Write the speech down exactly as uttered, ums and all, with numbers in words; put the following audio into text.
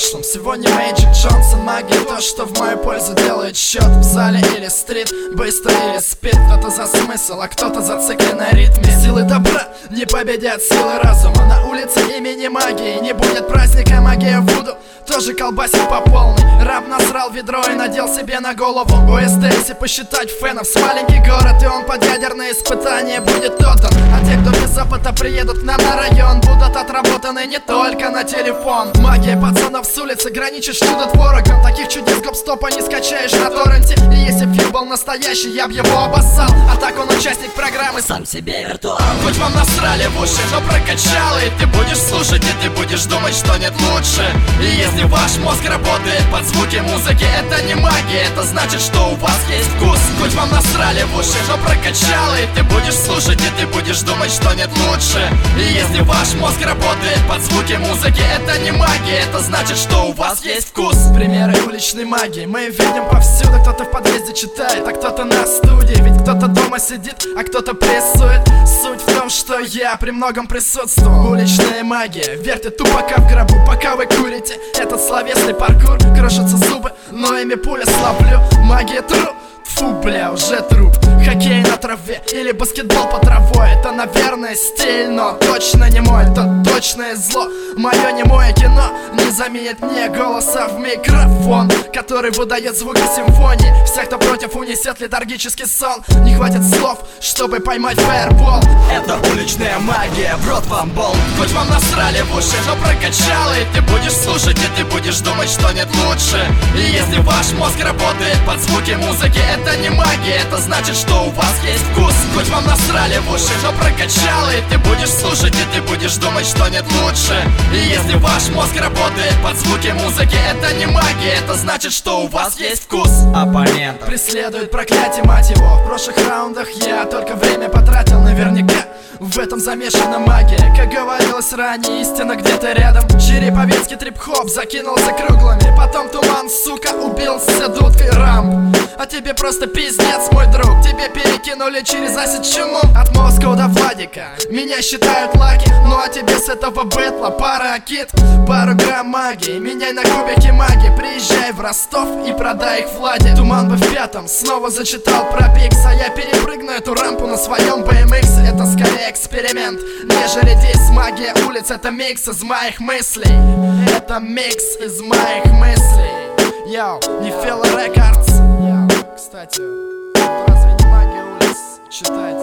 прошлом. Сегодня Мэйджик Джонсон, магия, то, что в мою пользу делает счет. В зале или стрит, быстро или спит. Кто-то за смысл, а кто-то зациклен на ритме. Силы добра не победят силы разума. На улице имени магии не будет праздника, магия Вуду тоже колбасит по полной. Раб насрал ведро и надел себе на голову О С Т, если посчитать фенов, с маленький город, и он под ядерные испытания будет отдан. А те, кто без опыта приедут к нам на район, будут отработаны не только на телефон. Магия пацанов с улицы граничит с чудотворогом. Таких чудес гоп-стопа не скачаешь на торренте. И если б фильм был настоящий, я б его обоссал. А так он участник программы, сам себе виртуал. Хоть вам насрали в уши, но прокачал. И ты будешь слушать, и ты будешь думать, что нет лучше. И если ваш мозг работает под звуки музыки, это не магия, это значит, что у вас есть вкус. Хоть вам насрали в уши, но прокачал. И ты будешь слушать, и ты будешь думать, что нет лучше. И если ваш мозг работает под звуки музыки, это не магия, это значит, что у вас есть вкус. Примеры уличной магии мы видим повсюду. Кто-то в подъезде читает, а кто-то на студии. Ведь кто-то дома сидит, а кто-то прессует. Суть в том, что я при многом присутствую. Уличная магия вертит тупака в гробу, пока вы курите этот словесный паркур. Крошатся зубы, но ими пуля слаблю. Магия тру, фу, бля, уже труп. Хоккей на траве или баскетбол по травой, это, наверное, стиль, но точно не мой. Это точное зло, мое немое кино не заменит мне голоса в микрофон, который выдает звуки симфонии. Всех, кто против, унесет летаргический сон. Не хватит слов, чтобы поймать фаербол. Это уличная магия, в рот вам бол. Хоть вам насрали в уши, но прокачал. И ты будешь слушать, и ты будешь думать, что нет лучше. И если ваш мозг работает под звуки музыки, это не магия, это значит, что у вас есть вкус. Хоть вам насрали в уши, но прокачал. И ты будешь слушать, и ты будешь думать, что нет лучше. И если ваш мозг работает под звуки музыки, это не магия, это значит, что у вас есть вкус. Оппонент преследует проклятие, мать его. В прошлых раундах я только время потратил, наверняка в этом замешана магия. Как говорилось ранее, истина где-то рядом. Череповецкий трип-хоп закинулся круглыми. Потом туман, сука, убился дудкой рамп. А тебе просто пиздец, мой друг. Тебе перекинули через асид чуму. От Москвы до Владика меня считают лаки. Ну а тебе с этого бэтла пара акит, пару грамм магии. Меняй на кубики магии. Приезжай в Ростов и продай их Владе. Туман бы в пятом снова зачитал про пикс. А я перепрыгну эту рампу на своем бэ эм икс. Это скорее эксперимент, нежели дисс. Магия улиц — это микс из моих мыслей. Это микс из моих мыслей. Йоу, не Фила Рекордс. Кстати, разве не магия улиц читать?